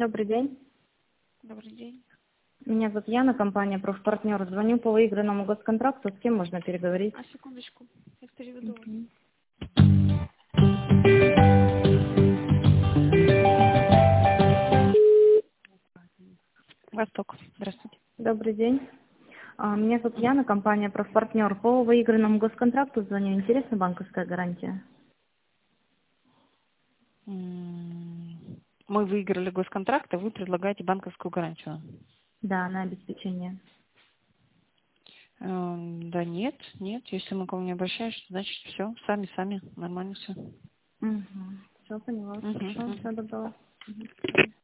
Добрый день. Добрый день. Меня зовут Яна, компания «Профпартнер». Звоню по выигранному госконтракту. С кем можно переговорить? А секундочку, я переведу вас. Мгм. Восток. Здравствуйте. Добрый день. Меня зовут Яна, компания «Профпартнер». По выигранному госконтракту звоню. Интересна банковская гарантия? Мы выиграли госконтракт, а вы предлагаете банковскую гарантию. Да, на обеспечение. Да нет. Если мы к вам не обращаемся, значит все, сами, нормально все. Угу. Все, поняла. Хорошо, всего доброго. Мгм.